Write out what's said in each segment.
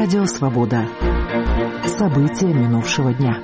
Радио «Свобода». События минувшего дня.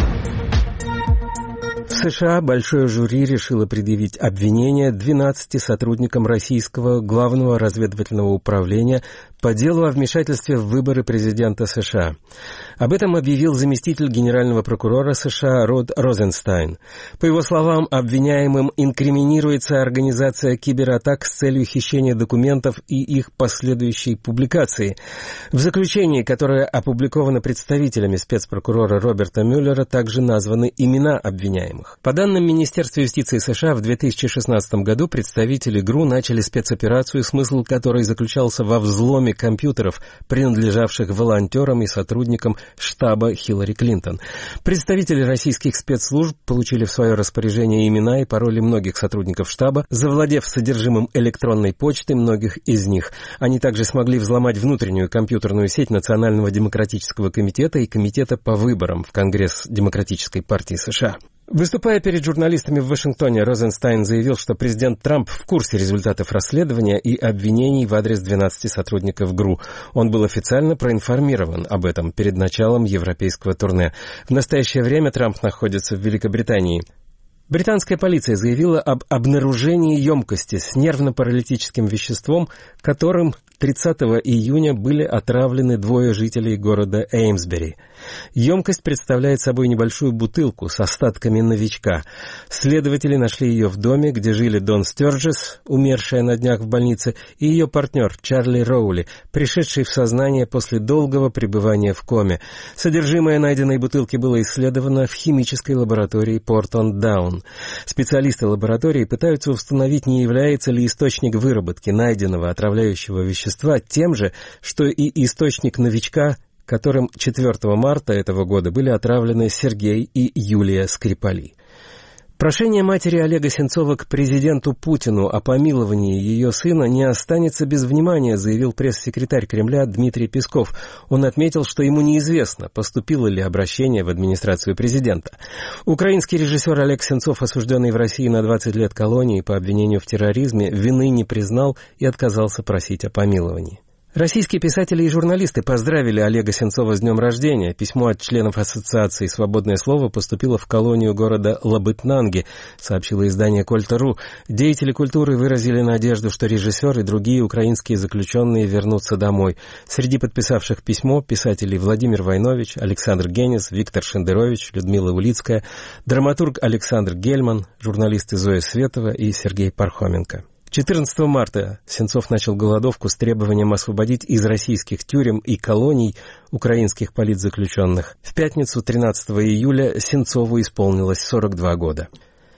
В США большое жюри решило предъявить обвинение 12 сотрудникам российского главного разведывательного управления по делу о вмешательстве в выборы президента США. Об этом объявил заместитель генерального прокурора США Род Розенстайн. По его словам, обвиняемым инкриминируется организация кибератак с целью хищения документов и их последующей публикации. В заключении, которое опубликовано представителями спецпрокурора Роберта Мюллера, также названы имена обвиняемых. По данным Министерства юстиции США, в 2016 году представители ГРУ начали спецоперацию, смысл которой заключался во взломе компьютеров, принадлежавших волонтерам и сотрудникам штаба Хиллари Клинтон. Представители российских спецслужб получили в свое распоряжение имена и пароли многих сотрудников штаба, завладев содержимым электронной почты многих из них. Они также смогли взломать внутреннюю компьютерную сеть Национального демократического комитета и Комитета по выборам в Конгресс Демократической партии США. Выступая перед журналистами в Вашингтоне, Розенстайн заявил, что президент Трамп в курсе результатов расследования и обвинений в адрес 12 сотрудников ГРУ. Он был официально проинформирован об этом перед началом европейского турне. В настоящее время Трамп находится в Великобритании. Британская полиция заявила об обнаружении емкости с нервно-паралитическим веществом, которым 30 июня были отравлены 2 жителей города Эймсбери. Емкость представляет собой небольшую бутылку с остатками новичка. Следователи нашли ее в доме, где жили Дон Стёрджес, умершая на днях в больнице, и ее партнер Чарли Роули, пришедший в сознание после долгого пребывания в коме. Содержимое найденной бутылки было исследовано в химической лаборатории Портленд-Даун. Специалисты лаборатории пытаются установить, не является ли источник выработки найденного отравляющего вещества тем же, что и источник новичка, которым 4 марта этого года были отравлены Сергей и Юлия Скрипали. Прошение матери Олега Сенцова к президенту Путину о помиловании ее сына не останется без внимания, заявил пресс-секретарь Кремля Дмитрий Песков. Он отметил, что ему неизвестно, поступило ли обращение в администрацию президента. Украинский режиссер Олег Сенцов, осужденный в России на 20 лет колонии по обвинению в терроризме, вины не признал и отказался просить о помиловании. Российские писатели и журналисты поздравили Олега Сенцова с днем рождения. Письмо от членов ассоциации «Свободное слово» поступило в колонию города Лабытнанги, сообщило издание «Кольта.ру». Деятели культуры выразили надежду, что режиссер и другие украинские заключенные вернутся домой. Среди подписавших письмо писатели Владимир Войнович, Александр Генис, Виктор Шендерович, Людмила Улицкая, драматург Александр Гельман, журналисты Зоя Светова и Сергей Пархоменко. 14 марта Сенцов начал голодовку с требованием освободить из российских тюрем и колоний украинских политзаключенных. В пятницу, 13 июля, Сенцову исполнилось 42 года.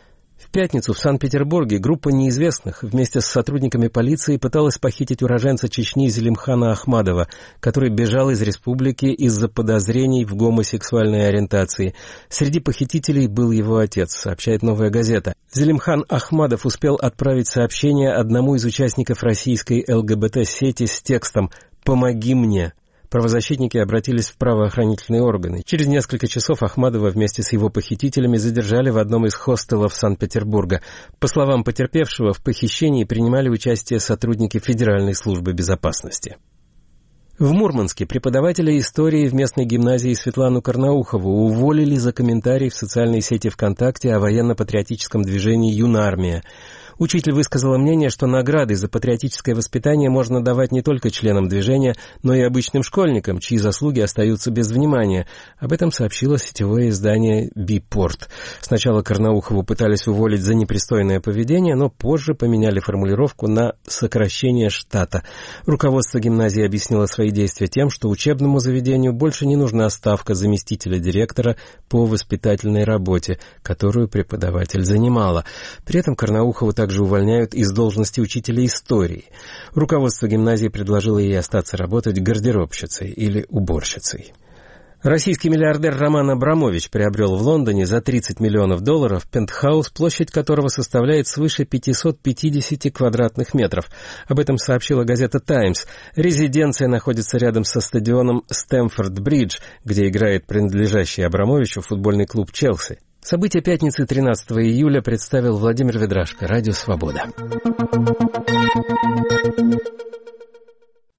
В пятницу в Санкт-Петербурге группа неизвестных вместе с сотрудниками полиции пыталась похитить уроженца Чечни Зелимхана Ахмадова, который бежал из республики из-за подозрений в гомосексуальной ориентации. Среди похитителей был его отец, сообщает «Новая газета». Зелимхан Ахмадов успел отправить сообщение одному из участников российской ЛГБТ-сети с текстом «Помоги мне». Правозащитники обратились в правоохранительные органы. Через несколько часов Ахмадова вместе с его похитителями задержали в одном из хостелов Санкт-Петербурга. По словам потерпевшего, в похищении принимали участие сотрудники Федеральной службы безопасности. В Мурманске преподавателя истории в местной гимназии Светлану Карнаухову уволили за комментарий в социальной сети ВКонтакте о военно-патриотическом движении «Юнармия». Учитель высказала мнение, что награды за патриотическое воспитание можно давать не только членам движения, но и обычным школьникам, чьи заслуги остаются без внимания. Об этом сообщило сетевое издание «Бипорт». Сначала Карнаухову пытались уволить за непристойное поведение, но позже поменяли формулировку на «сокращение штата». Руководство гимназии объяснило свои действия тем, что учебному заведению больше не нужна ставка заместителя директора по воспитательной работе, которую преподаватель занимала. При этом Карнаухову также увольняют из должности учителя истории. Руководство гимназии предложило ей остаться работать гардеробщицей или уборщицей. Российский миллиардер Роман Абрамович приобрел в Лондоне за $30 миллионов пентхаус, площадь которого составляет свыше 550 квадратных метров. Об этом сообщила газета «Таймс». Резиденция находится рядом со стадионом Стэмфорд-Бридж, где играет принадлежащий Абрамовичу футбольный клуб «Челси». События пятницы 13 июля представил Владимир Ведрашко, Радио «Свобода».